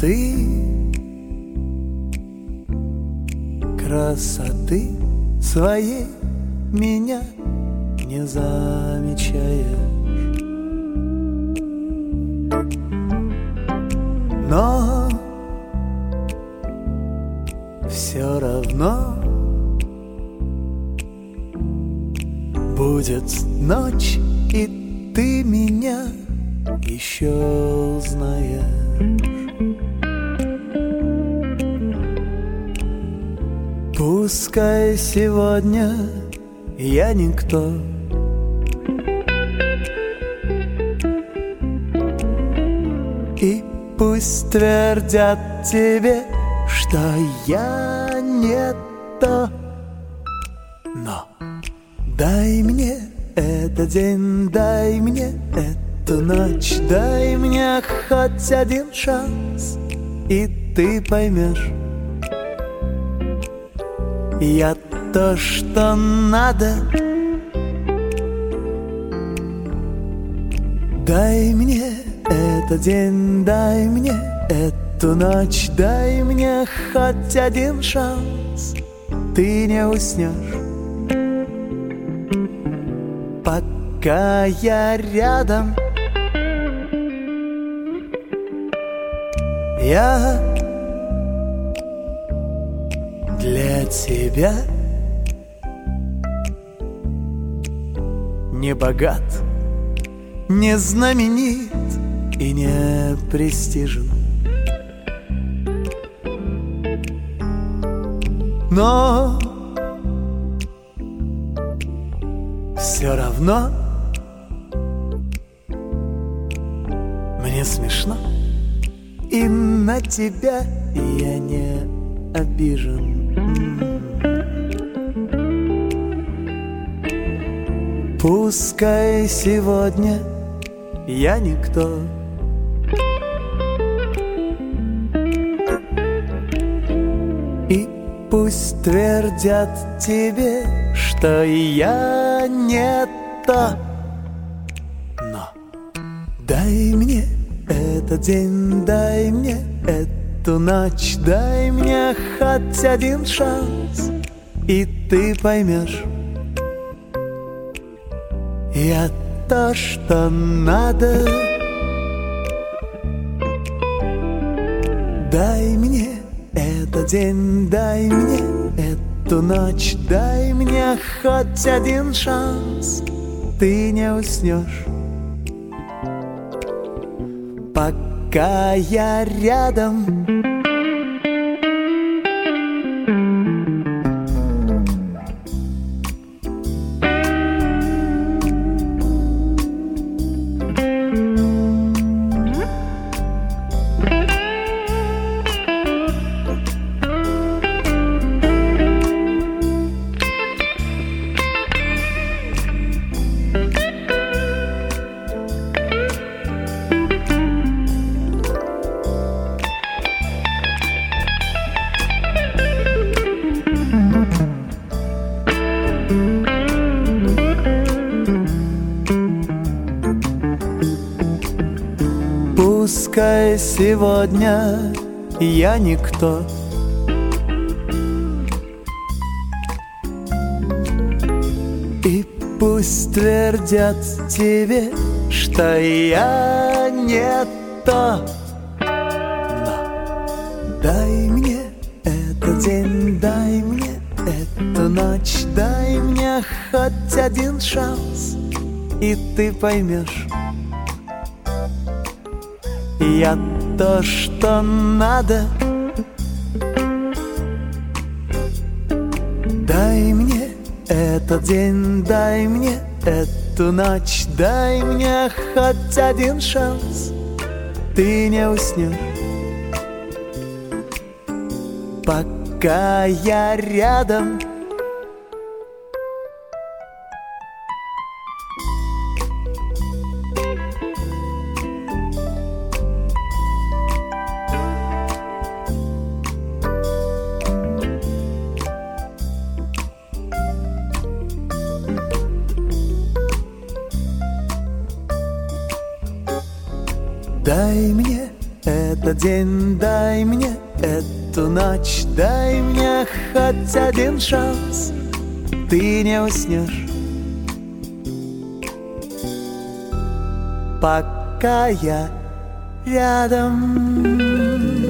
ты красоты своей меня не замечаешь. Но все равно будет ночь, и ты меня еще узнаешь. Пускай сегодня я никто, и пусть твердят тебе, что я не то. Но дай мне этот день, дай мне эту ночь, дай мне хоть один шанс, и ты поймешь, я то, что надо. Дай мне этот день, дай мне эту ночь, дай мне хоть один шанс, ты не уснешь, пока я рядом. Я для тебя не богат, не знаменит и не престижен, но все равно мне смешно, и на тебя я не обижен. Пускай сегодня я никто, и пусть твердят тебе, что я не то. Но дай мне этот день, дай мне эту ночь, дай мне хоть один шанс, и ты поймешь, я то, что надо. Дай мне этот день, дай мне эту ночь, дай мне хоть один шанс, ты не уснешь, пока я рядом. Пускай сегодня я никто, и пусть твердят тебе, что я не то. Но дай мне этот день, дай мне эту ночь, дай мне хоть один шанс, и ты поймешь, я то, что надо. Дай мне этот день, дай мне эту ночь, дай мне хоть один шанс, ты не уснешь, пока я рядом. Дай мне этот день, дай мне эту ночь, дай мне хоть один шанс. Ты не уснешь, пока я рядом.